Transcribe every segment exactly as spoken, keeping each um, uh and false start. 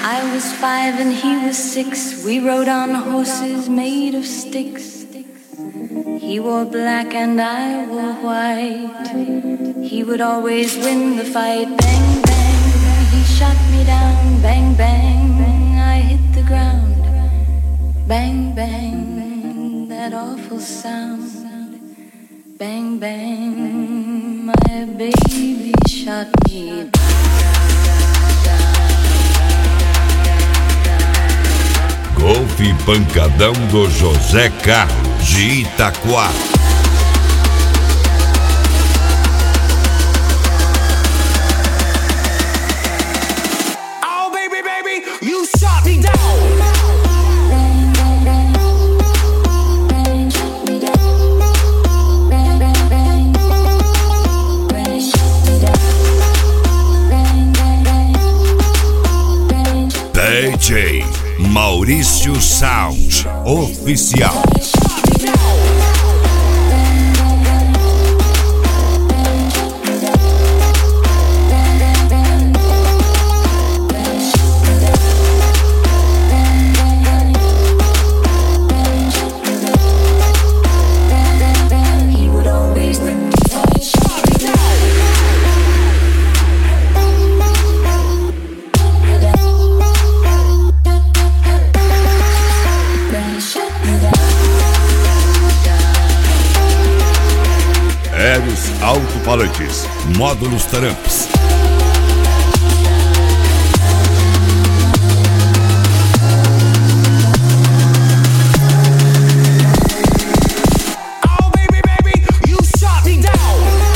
I was five and he was six. We rode on horses made of sticks. He wore black and I wore white. He would always win the fight. Bang, bang, he shot me down. Bang, bang, I hit the ground. Bang, bang, that awful sound. Bang, bang, my baby shot me down. Golfe Pancadão do José Carlos de Itaquá. Oh baby, baby, you shot me down. D J Maurício Sound Oficial. Aéreos alto-falantes, módulos Tramps. Oh baby, baby, you shot me down.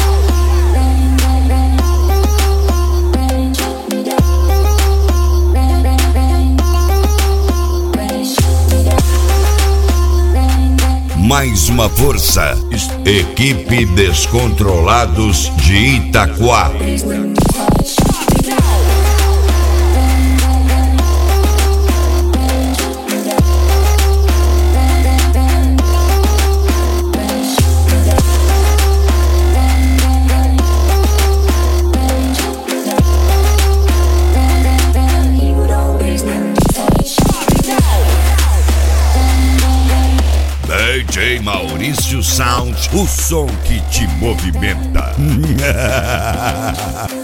Mais uma força, equipe Descontrolados de Itaquá. D J Maurício Sound, o som que te movimenta.